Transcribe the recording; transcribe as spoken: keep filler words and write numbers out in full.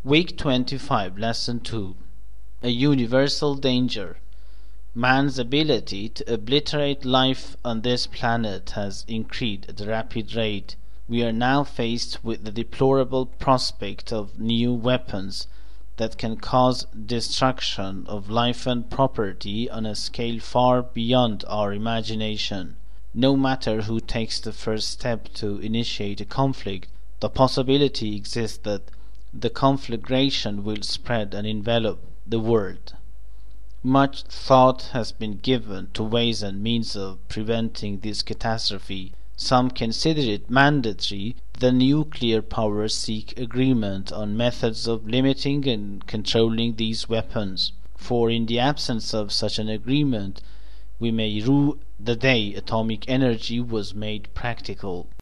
Week twenty-five, Lesson two. A Universal Danger. Man's ability to obliterate life on this planet has increased at a rapid rate. We are now faced with the deplorable prospect of new weapons that can cause destruction of life and property on a scale far beyond our imagination. No matter who takes the first step to initiate a conflict, the possibility exists that the conflagration will spread and envelop the world. Much thought has been given to ways and means of preventing this catastrophe. Some consider it mandatory that the nuclear powers seek agreement on methods of limiting and controlling these weapons, for in the absence of such an agreement we may rue the day atomic energy was made practical.